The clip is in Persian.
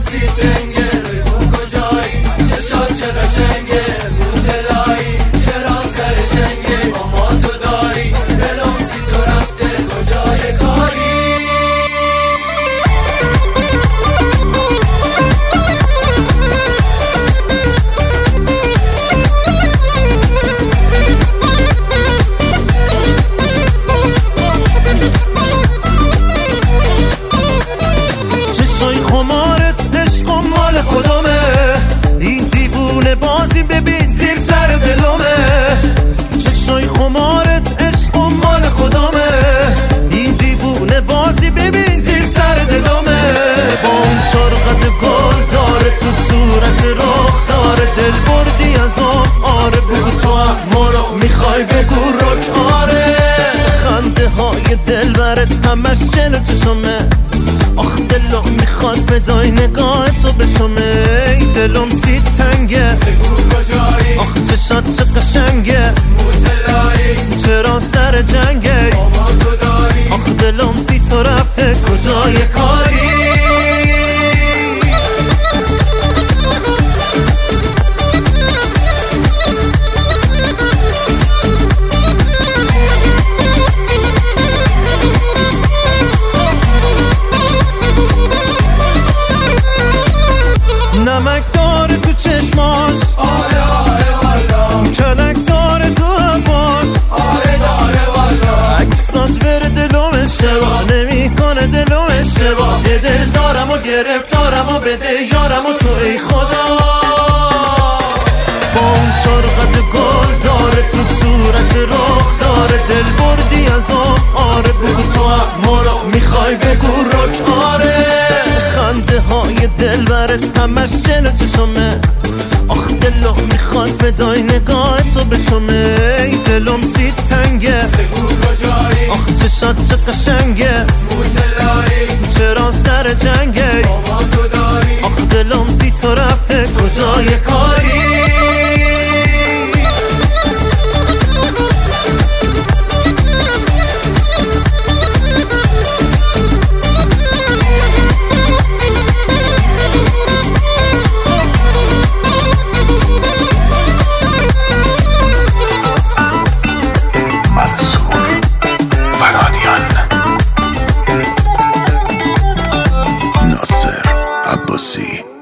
سی تنگه بگو کجایی چشات چه قشنگه موتلایی چرا سر جنگه با ما تو داری دلم سی تو رفته کجای کاری خمارت عشق و مال خودمه این دیوونه بازی ببین زیر سر دلمه چشای خمارت عشق و مال خودمه این دیوونه بازی ببین زیر سر دلمه با اون چرقت گل داره تو صورت رخ داره دل بردی از آره بگو تو هم مرا میخوای بگو رک آره خنده های دل برت همش جلو چشمه آخ دلم میخواد فدای نگاه تو بشمه ای دلم سی تنگه بگو کجایی آخ چشات چه قشنگه موتلایی چرا سر جنگه با ما تو داری آخ دلم سی تو رفته کجای کاری نمک داره تو چشماش آره آره والا کلک داره تو حرفاش آره داره والا عکسات بره دلم اشتباه نمیکنه دلم اشتباه یه دل دارم و گرفتارم و بده یارم و تو ای خدا با اون چرقت گل داره تو صورت رخ داره دل بردی از آره بگو تو هم مرا میخوای بگو رک آره خنده های دل برت همش جلو چشمه آخ دلم میخواد فدای نگاه تو بشمه ای دلم سی تنگه بگو کجایی آخ چشات چه قشنگه موتلایی چرا سر جنگه با ما تو داری آخ دلم سی تو رفته کجای کاری ناصر عباسی